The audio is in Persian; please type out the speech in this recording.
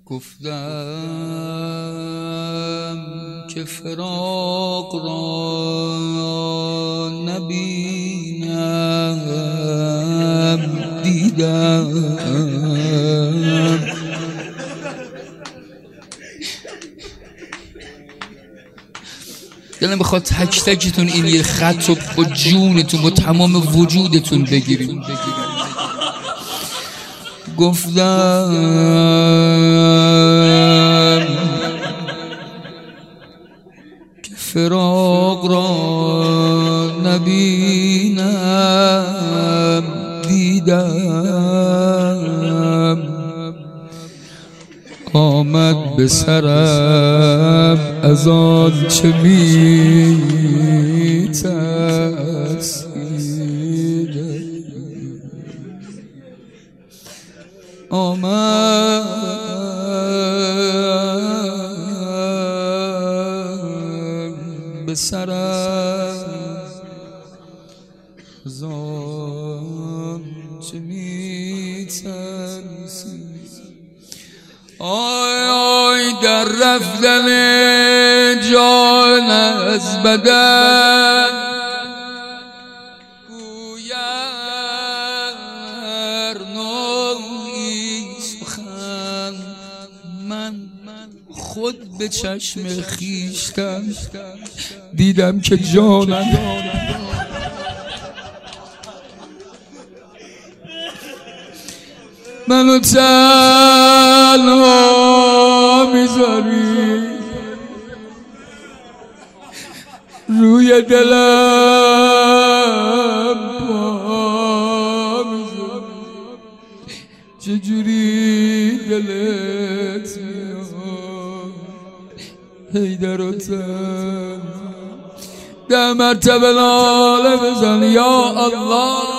گفتم که فراق را نبینم دیدم دلم بخواد تک تکتون این یه خط رو با جونتون با تمام وجودتون بگیریم. گفتم که فراق را نبینم دیدم آمد به سرم از آن چه می ترسیدم آمد به سرم از آن چه می ترسیدم آی آی در رفتن جان از بدن گویر نوعی سخن من خود به چشم خویشتن دیدم که جانم منو تنها میذاری روی دلم پا میذاری چجوری دلت میاد حیدر و تن 10 مرتبه ناله بزن یا الله